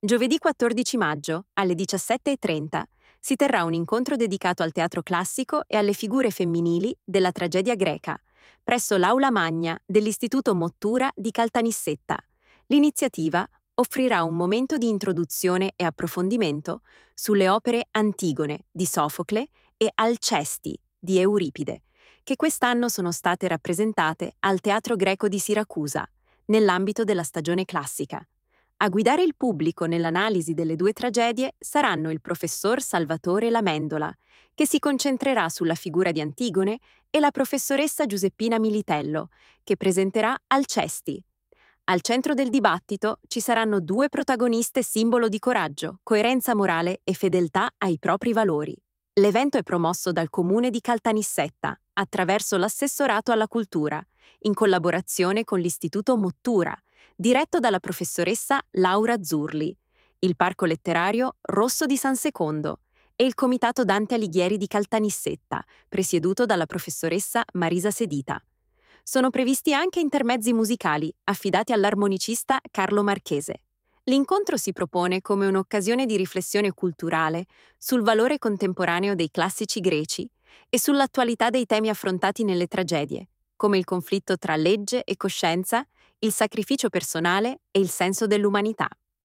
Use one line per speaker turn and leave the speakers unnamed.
Giovedì 14 maggio, alle 17:30, si terrà un incontro dedicato al teatro classico e alle figure femminili della tragedia greca, presso l'Aula Magna dell'Istituto Mottura di Caltanissetta. L'iniziativa offrirà un momento di introduzione e approfondimento sulle opere Antigone di Sofocle e Alcesti di Euripide, che quest'anno sono state rappresentate al Teatro Greco di Siracusa, nell'ambito della stagione classica. A guidare il pubblico nell'analisi delle due tragedie saranno il professor Salvatore Lamendola, che si concentrerà sulla figura di Antigone, e la professoressa Giuseppina Militello, che presenterà Alcesti. Al centro del dibattito ci saranno due protagoniste simbolo di coraggio, coerenza morale e fedeltà ai propri valori. L'evento è promosso dal Comune di Caltanissetta, attraverso l'Assessorato alla Cultura, in collaborazione con l'Istituto Mottura, diretto dalla professoressa Laura Zurli, il Parco Letterario Rosso di San Secondo e il Comitato Dante Alighieri di Caltanissetta, presieduto dalla professoressa Marisa Sedita. Sono previsti anche intermezzi musicali affidati all'armonicista Carlo Marchese. L'incontro si propone come un'occasione di riflessione culturale sul valore contemporaneo dei classici greci e sull'attualità dei temi affrontati nelle tragedie, come il conflitto tra legge e coscienza, il sacrificio personale e il senso dell'umanità.